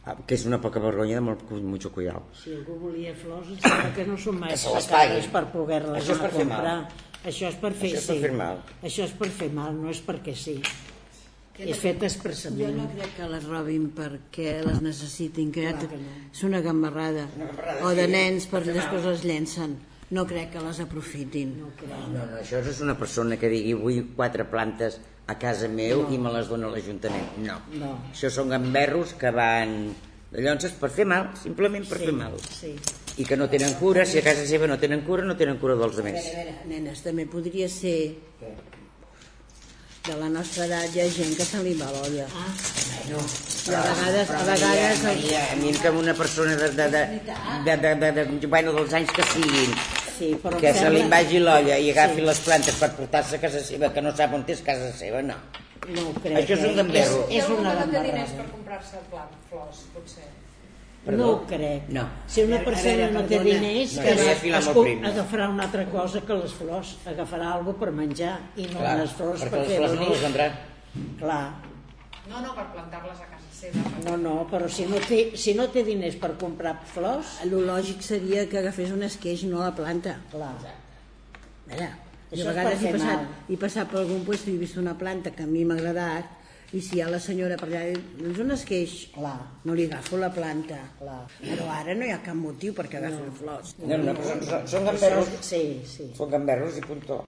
que és una poca vergonya de mucho cuidado. Si algú volia flors, em sembla que no són mai se les pagui. per poder-les Això és per fer comprar. mal. Això és per fer, Això és per fer mal. Això és per fer mal, no és perquè sí. És fet expressament. Jo no crec que les robin perquè les necessitin, que no. és una gambarrada. O de nens per després les llencen. No crec que les aprofitin. No crec. No, això és una persona que digui vull 4 plantes a casa meu i me les dona l'Ajuntament. No. Això són gamberros que van de llonses per fer mal, simplement per fer mal. Sí. I que no tenen cura, si a casa seva no tenen cura, no tenen cura dels altres. A veure, nenes, també podria ser de la nostra edat hi ha gent que se li va l'olla. No. I a vegades... A mi que una persona bueno, dels anys que siguin, que se li vagi l'olla i agafi les plantes per portar-se a casa seva, que no sap on és casa seva, no. No ho crec. Això és un gamberro. Hi ha algú que no té diners per comprar-se flors, potser. No ho crec. No. Si una persona no té diners, agafarà una altra cosa que les flors. Agafarà alguna cosa per menjar i no unes flors per fer les flors no les vendrà. Clar. No, per plantar-les a casa seva. No, però si no té diners per comprar flors... El lògic seria que agafés un esqueix, no la planta. Clar. A veure, a vegades he passat per algun lloc i he vist una planta que a mi m'ha agradat i si hi ha la senyora per allà doncs un esqueix, no li agafo la planta. Però ara no hi ha cap motiu perquè agafi flors. No, són gamberros. Sí. Són gamberros i puntó.